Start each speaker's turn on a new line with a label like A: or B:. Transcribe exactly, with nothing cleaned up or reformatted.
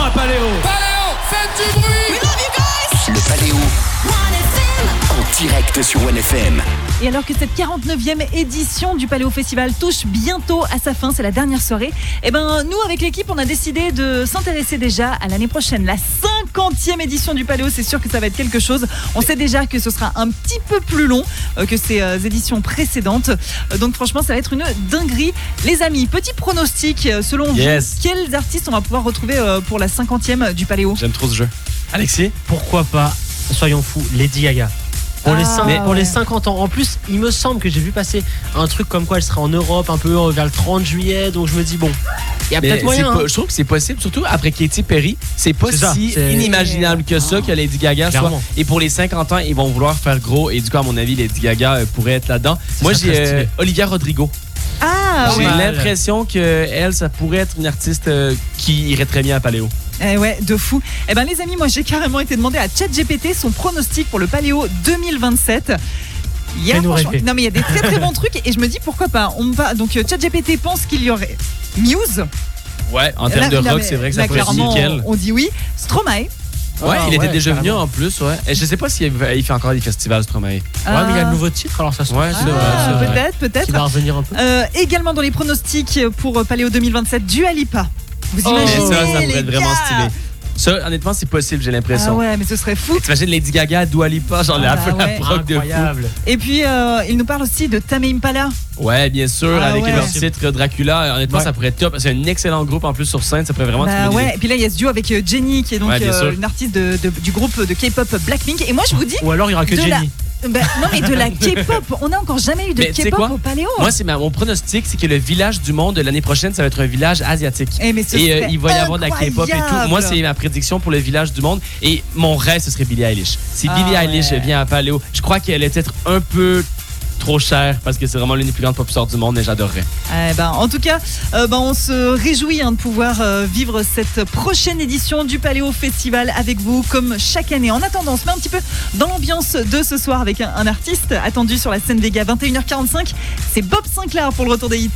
A: à Paléo.
B: Paléo, faites du bruit.
C: We love you guys.
D: Le Paléo en direct sur One F M.
E: Et alors que cette quarante-neuvième édition du Paléo Festival touche bientôt à sa fin, c'est la dernière soirée, et ben nous avec l'équipe on a décidé de s'intéresser déjà à l'année prochaine, la cinquantième édition du Paléo. C'est sûr que ça va être quelque chose. On sait déjà que ce sera un petit peu plus long euh, que ces euh, éditions précédentes, euh, donc franchement ça va être une dinguerie. Les amis, petit pronostic, euh, selon
A: Yes.
E: vous, quels artistes on va pouvoir retrouver euh, pour la cinquantième du Paléo?
A: J'aime trop ce jeu. Alexis?
F: Pourquoi pas, soyons fous, Lady Gaga. Pour,
E: Ah,
F: les cinq-
E: mais-
F: pour les
E: ouais.
F: cinquante ans. En plus, il me semble que j'ai vu passer un truc comme quoi elle sera en Europe un peu euh, vers le trente juillet. Donc je me dis, bon, il y a
G: Mais
F: peut-être
G: c'est
F: moyen.
G: pas-
F: hein.
G: je trouve que c'est possible, surtout après Katy Perry. C'est pas
F: C'est ça,
G: si
F: c'est-
G: inimaginable que ça que Lady Gaga soit.
F: Clairement.
G: Et pour les cinquante ans, ils vont vouloir faire gros. Et du coup, à mon avis, Lady Gaga euh, pourrait être là-dedans.
F: Ça
G: Moi,
F: serait
G: j'ai
F: très
G: euh,
F: stylé.
G: Olivia Rodrigo.
E: Ah
G: J'ai
E: ouais.
F: mal.
G: l'impression que elle, ça pourrait être une artiste euh, qui irait très bien à Paléo.
E: Eh ouais, de fou. Eh ben les amis, moi j'ai carrément été demandé à ChatGPT son pronostic pour le Paléo deux mille vingt-sept. Il y a,
F: Fais-nous
E: franchement-
F: rêver.
E: non mais il y a des très très bons trucs et je me dis pourquoi pas. On va donc euh, ChatGPT pense qu'il y aurait Muse.
G: Ouais, en termes
E: Là-
G: de
E: là,
G: rock,
E: mais-
G: c'est vrai que ça
E: là,
G: pourrait être
E: clairement,
G: nickel.
E: on dit oui. Stromae.
G: Ouais,
F: Ah,
G: il était
F: ouais,
G: déjà venu
F: carrément.
G: en plus, ouais. Et je sais pas s'il il fait encore des festivals, Stromae.
F: Ouais, mais il y a
E: Ah.
F: le nouveau titre, alors ça se
G: Ouais,
F: trouve,
G: c'est vrai,
E: Ah,
G: c'est vrai.
E: peut-être, peut-être.
F: qui va revenir un peu.
E: Euh, également dans les pronostics pour Paléo deux mille vingt-sept, Dua Lipa. Vous
F: Oh,
E: imaginez
G: Mais ça, ça pourrait
E: les
G: être vraiment
E: gars
G: stylé. Ça, honnêtement, c'est possible, j'ai
E: Ah
G: l'impression.
E: ouais, mais ce serait fou.
G: T'imagines Lady Gaga, Dua Lipa, genre la,
E: Ah
G: la
E: ouais.
G: proc de fou.
F: Incroyable.
E: Et puis euh, il nous parle aussi de Tame Impala.
G: Ouais, bien sûr,
E: Ah
G: avec
E: ouais.
G: leur titre Dracula. Honnêtement,
F: Ouais.
G: ça pourrait être top. C'est un excellent groupe en plus sur scène. Ça pourrait vraiment être
E: Bah
G: une bonne
E: ouais,
G: idée.
E: et puis là il y a ce duo avec euh, Jennie qui est donc
G: Ouais, bien
E: euh,
G: sûr.
E: une artiste de- de- du groupe de K-pop Blackpink. Et moi je vous dis,
F: Ou alors il y aura que
E: de
F: Jenny.
E: bah, non mais de la K-pop, on n'a encore jamais eu de
G: Mais tu sais
E: K-pop
G: quoi?
E: au Paléo.
G: Moi, c'est ma- mon pronostic, c'est que le village du monde de l'année prochaine, ça va être un village asiatique.
E: Eh, mais ce
G: Et euh,
E: serait
G: il va y avoir de la K-pop et tout.
E: incroyable.
G: Moi, c'est ma prédiction pour le village du monde. Et mon rêve, ce serait Billie Eilish. Si
E: Ah
G: Billie Eilish
E: ouais.
G: vient à Paléo, je crois qu'elle est peut-être un peu trop chère parce que c'est vraiment l'une des plus grandes pop stars du monde et j'adorerais.
E: Eh ben, en tout cas, euh, ben, on se réjouit hein, de pouvoir euh, vivre cette prochaine édition du Paléo Festival avec vous, comme chaque année. En attendant, on se met un petit peu dans l'ambiance de ce soir avec un, un artiste attendu sur la scène des gars, vingt et une heures quarante-cinq. C'est Bob Sinclair pour le retour des hits.